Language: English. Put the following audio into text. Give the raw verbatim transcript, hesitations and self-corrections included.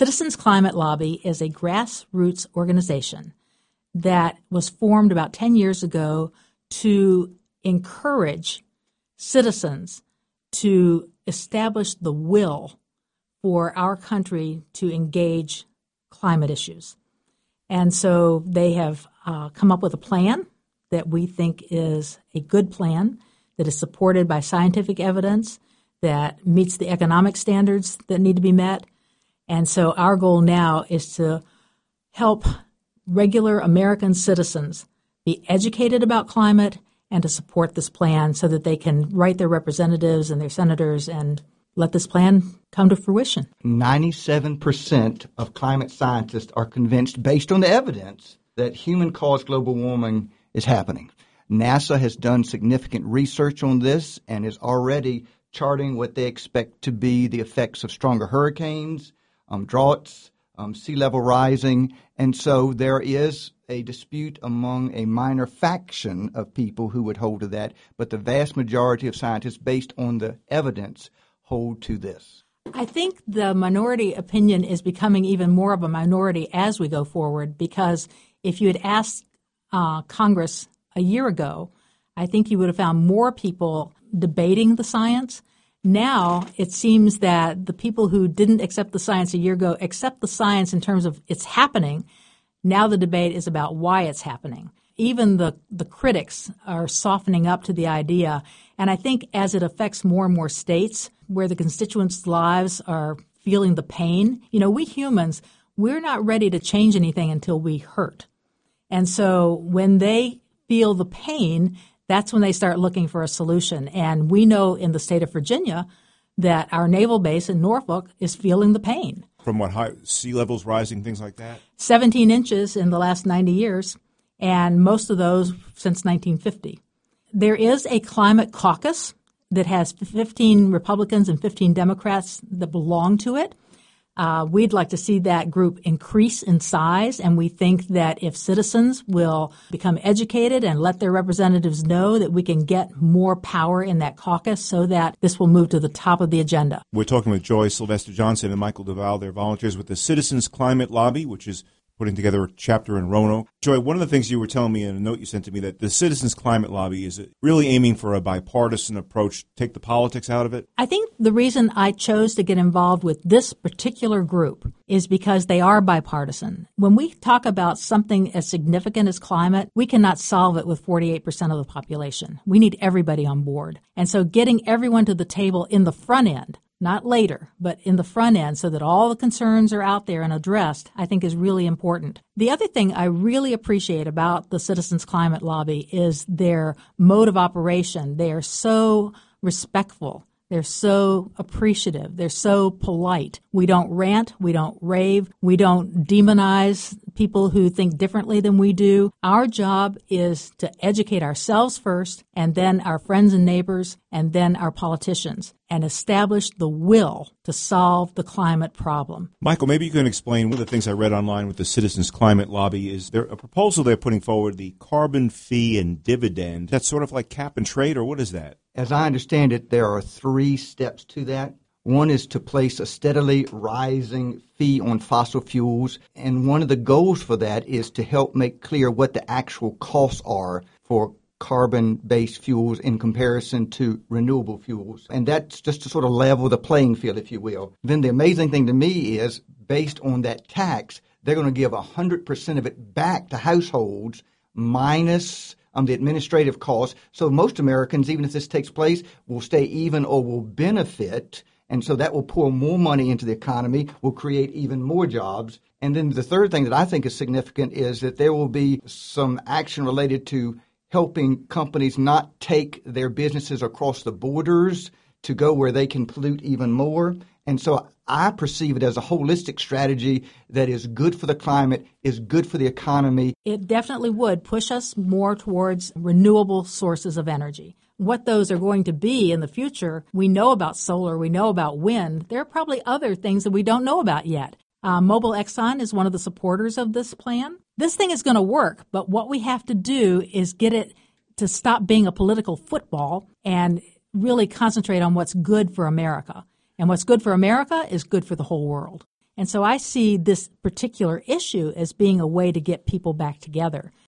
Citizens Climate Lobby is a grassroots organization that was formed about ten years ago to encourage citizens to establish the will for our country to engage climate issues. And so they have uh, come up with a plan that we think is a good plan, that is supported by scientific evidence, that meets the economic standards that need to be met. And so our goal now is to help regular American citizens be educated about climate and to support this plan so that they can write their representatives and their senators and let this plan come to fruition. ninety-seven percent of climate scientists are convinced, based on the evidence, that human-caused global warming is happening. NASA has done significant research on this and is already charting what they expect to be the effects of stronger hurricanes, um, droughts, um, sea level rising. And so there is a dispute among a minor faction of people who would hold to that, but the vast majority of scientists, based on the evidence, hold to this. I think the minority opinion is becoming even more of a minority as we go forward, because if you had asked uh, Congress a year ago, I think you would have found more people debating the science. Now it seems that the people who didn't accept the science a year ago accept the science in terms of it's happening. Now the debate is about why it's happening. Even the, the critics are softening up to the idea. And I think as it affects more and more states where the constituents' lives are feeling the pain, you know, we humans, we're not ready to change anything until we hurt. And so when they feel the pain, that's when they start looking for a solution. And we know in the state of Virginia that our naval base in Norfolk is feeling the pain. From what, high, sea levels rising, things like that? seventeen inches in the last ninety years, and most of those since nineteen fifty. There is a climate caucus that has fifteen Republicans and fifteen Democrats that belong to it. Uh, we'd like to see that group increase in size, and we think that if citizens will become educated and let their representatives know, that we can get more power in that caucus so that this will move to the top of the agenda. We're talking with Joy Sylvester Johnson and Michael Duval. They're volunteers with the Citizens Climate Lobby, which is putting together a chapter in Roanoke. Joy, one of the things you were telling me in a note you sent to me, that the Citizens Climate Lobby is really aiming for a bipartisan approach, take the politics out of it. I think the reason I chose to get involved with this particular group is because they are bipartisan. When we talk about something as significant as climate, we cannot solve it with forty-eight percent of the population. We need everybody on board. And so getting everyone to the table in the front end, not later, but in the front end so that all the concerns are out there and addressed, I think is really important. The other thing I really appreciate about the Citizens Climate Lobby is their mode of operation. They are so respectful. They're so appreciative. They're so polite. We don't rant. We don't rave. We don't demonize people who think differently than we do. Our job is to educate ourselves first, and then our friends and neighbors, and then our politicians, and establish the will to solve the climate problem. Michael, maybe you can explain one of the things I read online with the Citizens Climate Lobby is there a proposal they're putting forward, the carbon fee and dividend. That's sort of like cap and trade, or what is that? As I understand it, there are three steps to that. One is to place a steadily rising fee on fossil fuels, and one of the goals for that is to help make clear what the actual costs are for carbon-based fuels in comparison to renewable fuels. And that's just to sort of level the playing field, if you will. Then the amazing thing to me is, based on that tax, they're going to give one hundred percent of it back to households minus um, the administrative costs. So most Americans, even if this takes place, will stay even or will benefit. And so that will pour more money into the economy, will create even more jobs. And then the third thing that I think is significant is that there will be some action related to helping companies not take their businesses across the borders to go where they can pollute even more. And so I perceive it as a holistic strategy that is good for the climate, is good for the economy. It definitely would push us more towards renewable sources of energy. What those are going to be in the future, we know about solar, we know about wind. There are probably other things that we don't know about yet. Uh, Mobil Exxon is one of the supporters of this plan. This thing is going to work, but what we have to do is get it to stop being a political football and really concentrate on what's good for America. And what's good for America is good for the whole world. And so I see this particular issue as being a way to get people back together.